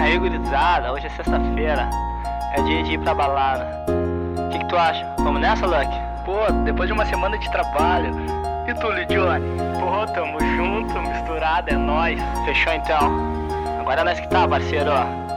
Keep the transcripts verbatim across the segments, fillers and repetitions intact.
Aí, gurizada, hoje é sexta-feira, é dia de ir pra balada. O que, que tu acha? Vamos nessa, Lucky? Pô, depois de uma semana de trabalho. E tu, Lidione? Pô, tamo junto, misturado, é nóis. Fechou então. Agora é nós que tá, parceiro.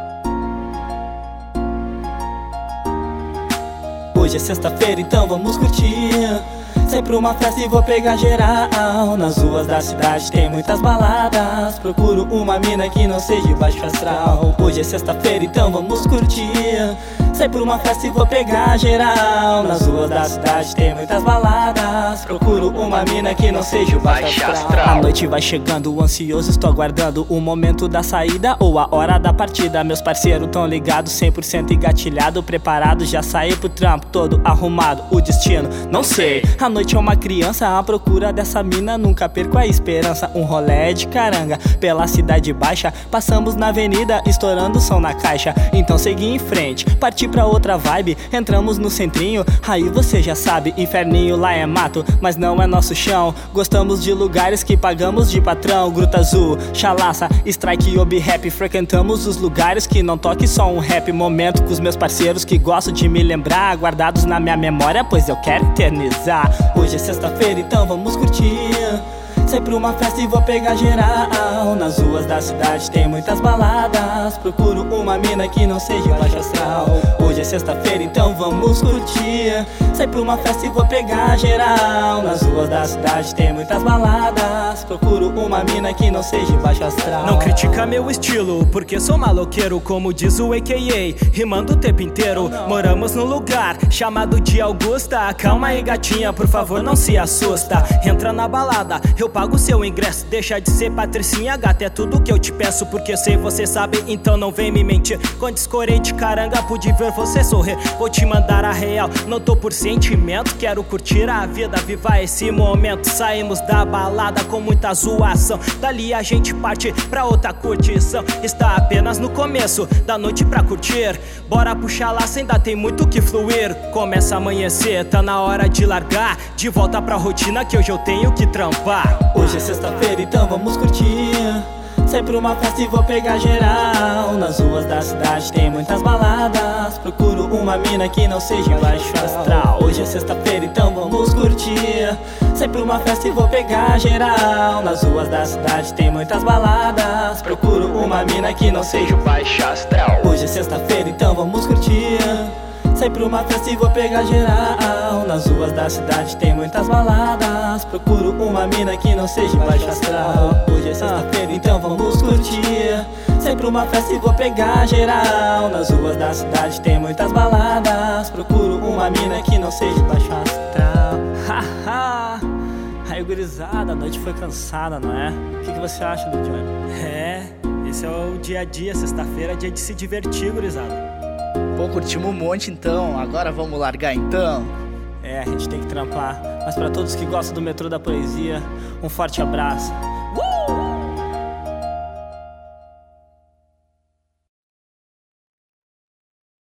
Hoje é sexta-feira, então vamos curtir. Sai pra uma festa e vou pegar geral. Nas ruas da cidade tem muitas baladas. Procuro uma mina que não seja baixo astral. Hoje é sexta-feira, então vamos curtir. Sai pra uma festa e vou pegar geral. Nas ruas da cidade tem muitas baladas. Procuro uma mina que não seja baixo astral. A noite vai chegando, ansioso estou aguardando o momento da saída ou a hora da partida. Meus parceiros tão ligados, cem por cento engatilhado, preparado, já saí pro trampo todo arrumado. O destino, não sei. A noite é uma criança à procura dessa mina, nunca perco a esperança. Um rolê de caranga pela cidade baixa, passamos na avenida estourando som na caixa. Então segui em frente, parti pra outra vibe, entramos no centrinho, aí você já sabe, inferninho lá é mato, mas não é nosso chão. Gostamos de lugares que pagamos de patrão, Gruta Azul, Chalaça, Strike e Obi-Rap. Frequentamos os lugares que não toque só um rap. Momento com os meus parceiros que gosto de me lembrar, guardados na minha memória, pois eu quero eternizar. Hoje é sexta-feira, então vamos curtir. Sai pra uma festa e vou pegar geral. Nas ruas da cidade tem muitas baladas. Procuro uma mina que não seja baixo astral. Hoje é sexta-feira, então vamos curtir. Sai pra uma festa e vou pegar geral. Nas ruas da cidade tem muitas baladas. Procuro uma mina que não seja baixo astral. Não critica meu estilo, porque sou maloqueiro, como diz o A K A, rimando o tempo inteiro. Moramos num lugar chamado de Augusta. Calma aí, gatinha, por favor, não se assusta. Entra na balada, eu pago seu ingresso. Deixa de ser patricinha, gata, é tudo que eu te peço. Porque sei você sabe, então não vem me mentir. Quando escorei de caranga, pude ver você sorrir. Vou te mandar a real, não tô por sentimento. Quero curtir a vida, viva esse momento. Saímos da balada com muita zoação. Dali a gente parte pra outra curtição. Está apenas no começo da noite pra curtir. Bora puxar laço, ainda tem muito que fluir. Começa a amanhecer, tá na hora de largar. De volta pra rotina que hoje eu tenho que trampar. Hoje é sexta-feira, então vamos curtir. Sai pra uma festa e vou pegar geral. Nas ruas da cidade tem muitas baladas. Procuro uma mina que não seja baixo astral. Hoje é sexta-feira, então vamos curtir. Sai pra uma festa e vou pegar geral. Nas ruas da cidade tem muitas baladas. Procuro uma mina que não seja baixo astral. Hoje é sexta-feira, então vamos curtir. Sai pra uma festa e vou pegar geral. Nas ruas da cidade tem muitas baladas. Procuro uma mina que não seja baixo astral. Hoje é sexta-feira, então vamos curtir. Sai pra uma festa e vou pegar geral. Nas ruas da cidade tem muitas baladas. Procuro uma mina que não seja baixo astral. Haha. Aí, gurizada, a noite foi cansada, não é? O que, que você acha, Lidione? É, esse é o dia a dia, sexta-feira é dia de se divertir, gurizada. Pô, curtimos um monte então, agora vamos largar então. É, a gente tem que trampar. Mas pra todos que gostam do Metrô da Poesia, um forte abraço.